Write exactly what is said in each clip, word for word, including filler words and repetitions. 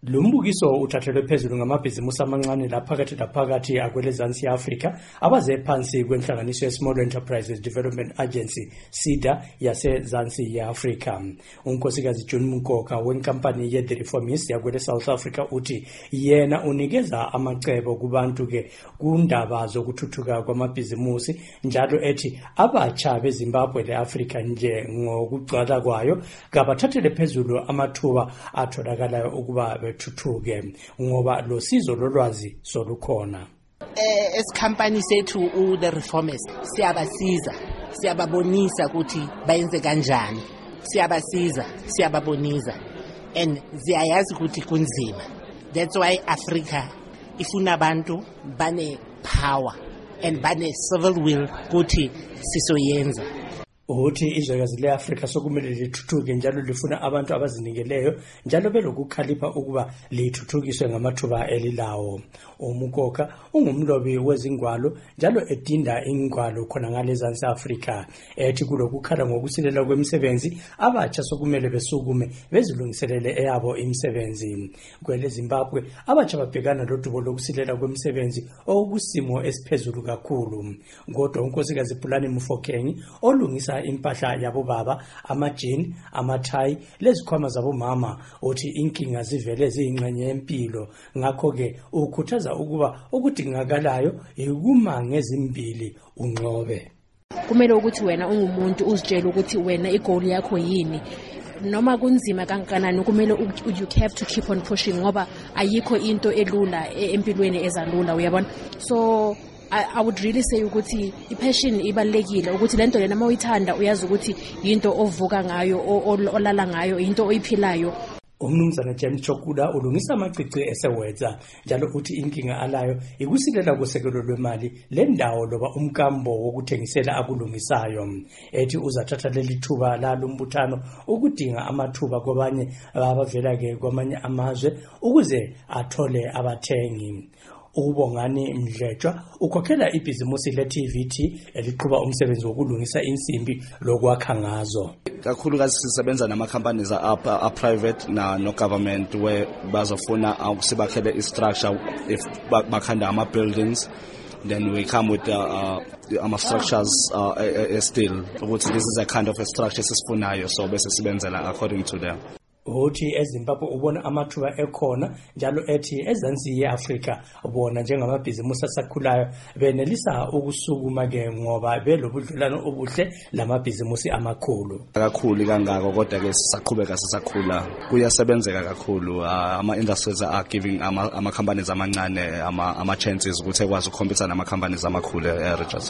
Lumbukiso uthathelwe phezulu ngamabhizimusi amancane laphakathi laphakathi akwelezansi ye-Afrika abaze phansi kwenhlanganiso ye-Small Enterprises Development Agency SEDA yasezansi ye-Afrika. Unkosikazi June Mkoka wenkampani ye-The Reformist yakwele South Africa uthi yena unikeza amacebo kubantu ke kundaba zokuthuthuka kwamabhizimusi njalo ethi abatsha beZimbabwe le-Afrika nje ngokugcwala kwayo kabathathele phezulu amathuba atholakalayo ukuba thuthuke ngoba lo sizo lolwazi solukhona. Eh company sethu u The Reformist siyabasiza siyababonisa ukuthi bayenze kanjani siyabasiza siyababonisa and ziyayazi ukuthi kunzima. That's why Africa ifuna abantu bane power and bane civil will ukuthi sisoyenza. Uthi izwekazi le-Afrika sokumele lithuthuke njalo lifuna abantu abazinikeleyo njalo belokukhalipha ukuba lithuthukiswe ngamathuba elilawo. Umkoka ungumlobi wezingwalo njalo edinda ingwalo khona ngalezansi Afrika. Ethi kulokukhala ngokusilela kwemisebenzi abatsha sokumele besukume bezilungiselele eyabo imisebenzi. Kwele Zimbabwe abatsha babhekana lodubo lokusilela kwemisebenzi okusimo esiphezulu kakhulu. Kodwa unkosikazi Pulani Mufokeng olungisa impahla yabo baba amajini amathayi lezikhwama zabo mama uthi inkinga zivele ziyingxenye yempilo ngakho ke ukhuthaza ukuba okudingakalayo ikuma ngezimbili unqobe. Kumele ukuthi wena ungumuntu uzitshela ukuthi wena igoal yakho yini noma kunzima kangakanani kumele you have to keep on pushing ngoba ayikho into elula empilweni ezalula uyabona. So I, I would really say ukuthi i-passion ibalekile ukuthi lento lena mawuyithanda uyazi ukuthi into ovuka ngayo olala ngayo into oyiphilayo. Umnumzana James Chokuda ulungisa amacici esewetsa njalo uthi inkinga alayo ikusilela kusekelo lwemali lendawo loba umkambo wokuthengisela akulungisayo. Ethi uzathatha leli thuba la lumbuthano ukudinga amathuba kwabanye abavela ke kwamanye amazwe ukuze athole abathengi. Ubongani Mdletsha ukhokhela ibhizimusi le-T V T eliqhuba umsebenzi wokulungisa insimbi lokwakha ngazo. Kakhulukazi sisebenza nama companies a private na no government where bazofuna ukusibakhele i-structure if bakhanda ama buildings, then we come with uh, uh, ama structures uh, uh, still ukuthi this is a kind of a structure sisifunayo so bese sibenzela according to them. Uthi eZimbabwe ubona amathuba ekhona njalo ethi ezansi ye-Afrika ubona njengamabhizimusi asakhulayo benelisa ukusukuma ke ngoba belobudlelwano obuhle lamabhizimusi amakhulu. Kakhulu kangako kodwa ke sisaqhubeka sisakhula kuyasebenzeka kakhulu ama industries are giving ama ama companies amancane ama ama chances ukuthi ekwazi ukukhompetha nama companies amakhulu e-regions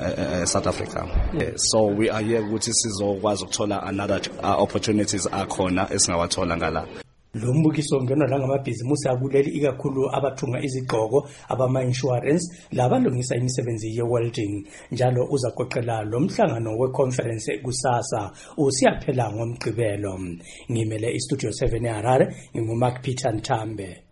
e South Africa. So we are here ukuthi sizokwazi ukuthola another uh, opportunities akhona esinga wathola ngala. Lo mbukiso ngena la ngamabhizimusi akuleli ikakhulu abathunga izigqoko abama insurance labalungisa imisebenzi ye-welding njalo uzaqoqela lo mhlangano we-conference kusasa usiyaphela ngomgqibelo. Ngimele istudio seven eHarare nginguMark Peter Ntambe.